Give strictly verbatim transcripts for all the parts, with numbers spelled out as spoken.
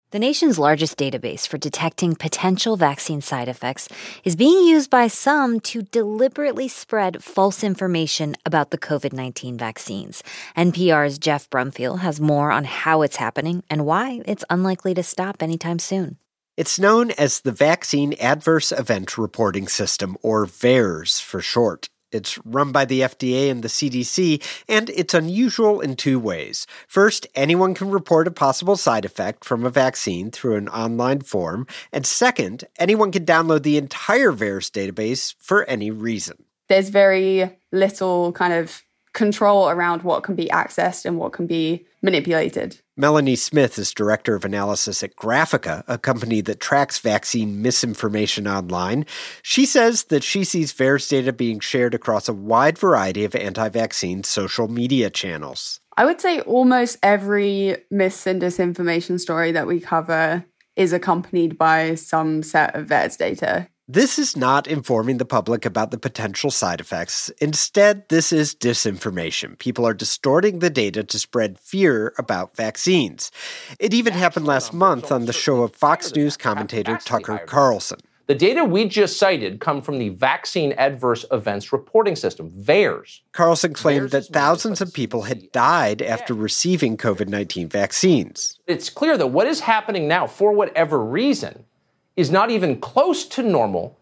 The nation's largest database for detecting potential vaccine side effects is being used by some to deliberately spread false information about the covid nineteen vaccines. N P R's Jeff Brumfield has more on how it's happening and why it's unlikely to stop anytime soon. It's known as the Vaccine Adverse Event Reporting System, or VAERS for short. It's run by the F D A and the C D C, and it's unusual in two ways. First, anyone can report a possible side effect from a vaccine through an online form. And second, anyone can download the entire VAERS database for any reason. There's very little kind of control around what can be accessed and what can be manipulated. Melanie Smith is director of analysis at Graphica, a company that tracks vaccine misinformation online. She says that she sees VAERS data being shared across a wide variety of anti-vaccine social media channels. I would say almost every mis and disinformation story that we cover is accompanied by some set of VAERS data. This is not informing the public about the potential side effects. Instead, this is disinformation. People are distorting the data to spread fear about vaccines. It even happened last month on the show of Fox News commentator Tucker Carlson. The data we just cited come from the Vaccine Adverse Events Reporting System, VAERS. Carlson claimed that thousands of people had died after receiving covid nineteen vaccines. It's clear that what is happening now, for whatever reason, is not even close to normal.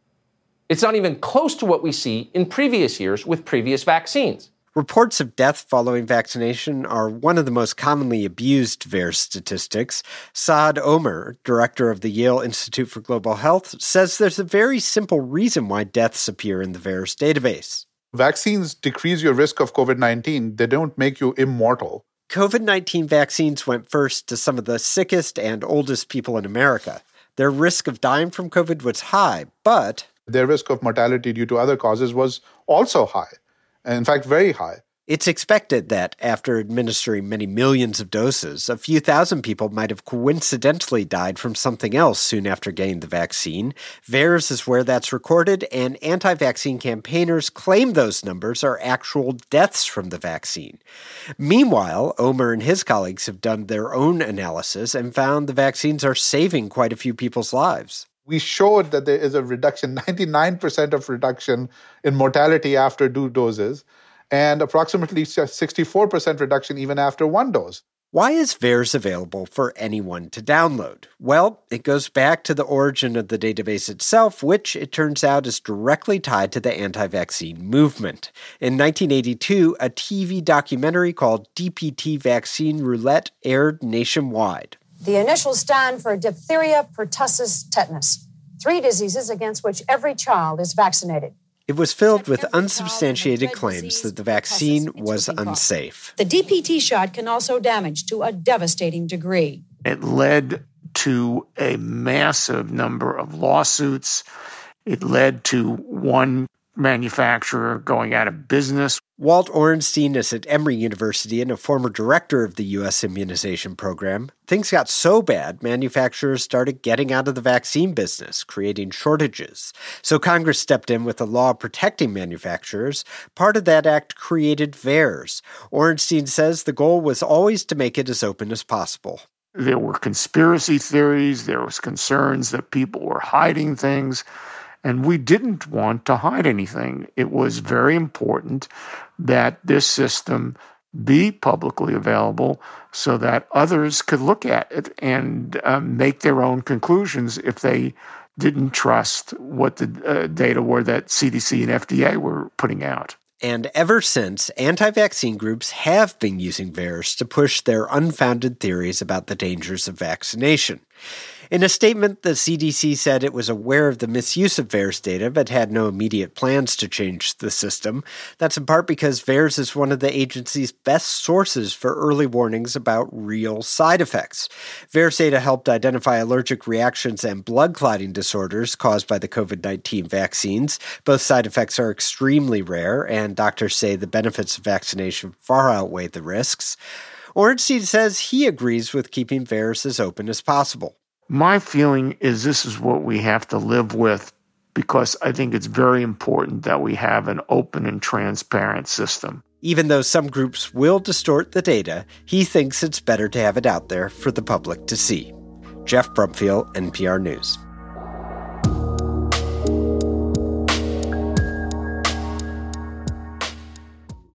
It's not even close to what we see in previous years with previous vaccines. Reports of death following vaccination are one of the most commonly abused VAERS statistics. Saad Omer, director of the Yale Institute for Global Health, says there's a very simple reason why deaths appear in the VAERS database. Vaccines decrease your risk of covid nineteen. They don't make you immortal. covid nineteen vaccines went first to some of the sickest and oldest people in America. Their risk of dying from COVID was high, but their risk of mortality due to other causes was also high, and in fact, very high. It's expected that after administering many millions of doses, a few thousand people might have coincidentally died from something else soon after getting the vaccine. VAERS is where that's recorded, and anti-vaccine campaigners claim those numbers are actual deaths from the vaccine. Meanwhile, Omer and his colleagues have done their own analysis and found the vaccines are saving quite a few people's lives. We showed that there is a reduction, ninety-nine percent of reduction in mortality after two doses, and approximately sixty-four percent reduction even after one dose. Why is VAERS available for anyone to download? Well, it goes back to the origin of the database itself, which, it turns out, is directly tied to the anti-vaccine movement. In nineteen eighty-two, a T V documentary called D P T Vaccine Roulette aired nationwide. The initials stand for diphtheria, pertussis, tetanus, three diseases against which every child is vaccinated. It was filled with unsubstantiated claims that the vaccine was unsafe. The D P T shot can also damage to a devastating degree. It led to a massive number of lawsuits. It led to one manufacturer going out of business. Walt Orenstein is at Emory University and a former director of the U S immunization program. Things got so bad, manufacturers started getting out of the vaccine business, creating shortages. So Congress stepped in with a law protecting manufacturers. Part of that act created VAERS. Orenstein says the goal was always to make it as open as possible. There were conspiracy theories. There was concerns that people were hiding things. And we didn't want to hide anything. It was very important that this system be publicly available so that others could look at it and uh, make their own conclusions if they didn't trust what the uh, data were that C D C and F D A were putting out. And ever since, anti-vaccine groups have been using VAERS to push their unfounded theories about the dangers of vaccination. In a statement, the C D C said it was aware of the misuse of VAERS data but had no immediate plans to change the system. That's in part because VAERS is one of the agency's best sources for early warnings about real side effects. VAERS data helped identify allergic reactions and blood clotting disorders caused by the covid nineteen vaccines. Both side effects are extremely rare, and doctors say the benefits of vaccination far outweigh the risks. Orenstein says he agrees with keeping VAERS as open as possible. My feeling is this is what we have to live with because I think it's very important that we have an open and transparent system. Even though some groups will distort the data, he thinks it's better to have it out there for the public to see. Jeff Brumfiel, N P R News.